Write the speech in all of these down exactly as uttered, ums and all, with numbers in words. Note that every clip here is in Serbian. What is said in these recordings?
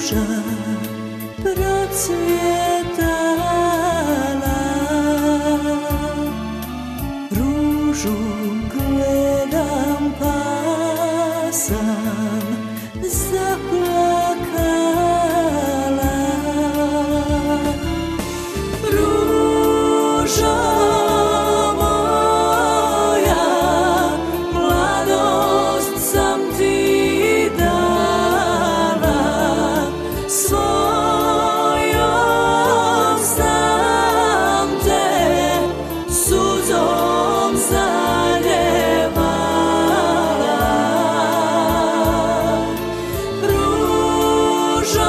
ruža procvjetala, ružu gledam pa sam zaplakala. Ružo moja, mladost sam ti dala, svojom sam te suzom zaljevala. Ružo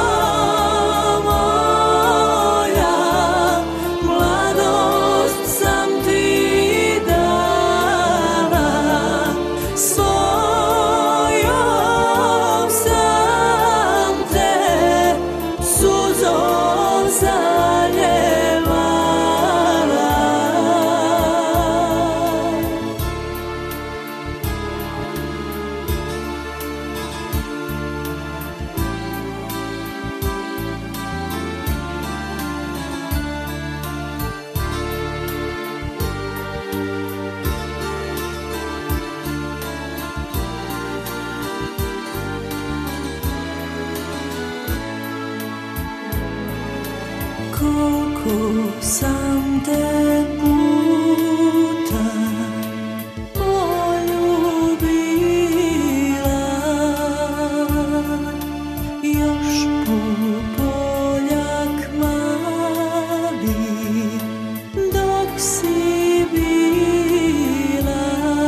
moja, mladost sam ti dala, svojom sam te suzom zaljevala. Koliko sam te puta poljubila, još Pupoljak mali dok si bila.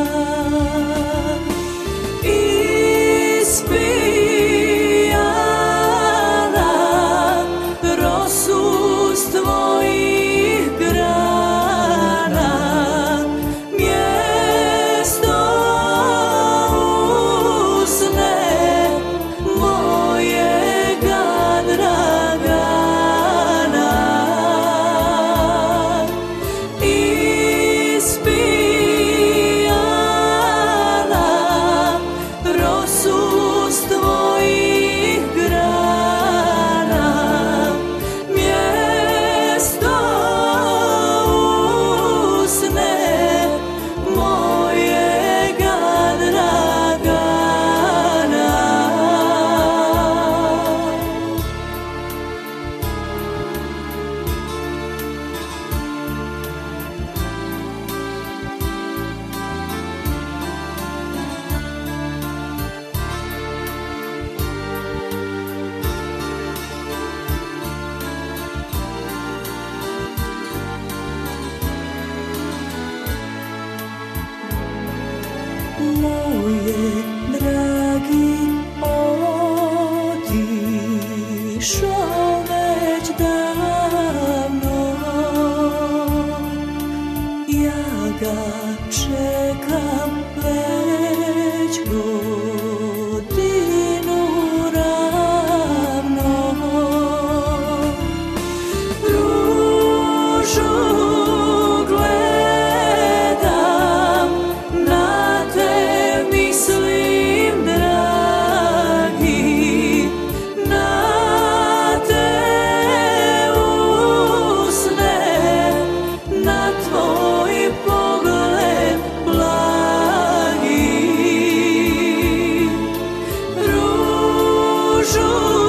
Ispijala rosu s tvojih grana, mjesto usne mojega Dragana. Ispijala rosu s tvojih grana, mjesto usne mojega Dragana. Moje dragi, otišo već davno, ja ga čekam već godinu ravno. Ružu gledam, na te mislim dragi, na te usne, na tvoj pogled blagi. Ružu